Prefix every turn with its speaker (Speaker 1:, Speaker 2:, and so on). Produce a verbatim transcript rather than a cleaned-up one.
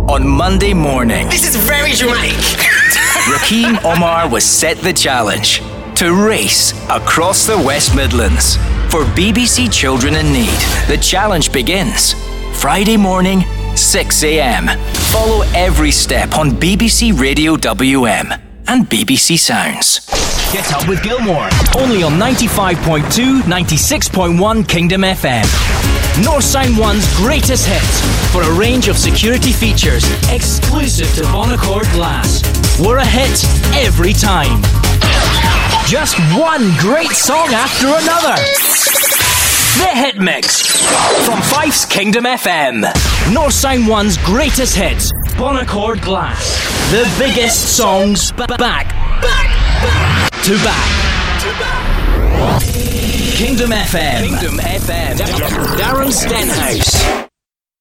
Speaker 1: on Monday morning.
Speaker 2: This is very dramatic.
Speaker 1: Raheem Omar was set the challenge to race across the West Midlands. For B B C Children in Need, the challenge begins Friday morning, six a.m. Follow every step on B B C Radio W M and B B C Sounds. Get Up with Gilmore, only on ninety-five point two, ninety-six point one Kingdom F M. North Sound One's greatest hits for a range of security features exclusive to Bonaccord Glass. We're a hit every time. Just one great song after another. The Hit Mix from Fife's Kingdom F M. North Sound One's greatest hits. Bonaccord Glass. The biggest songs back, back, back, to back. To back. Kingdom F M. Kingdom F M. Darren Stenhouse.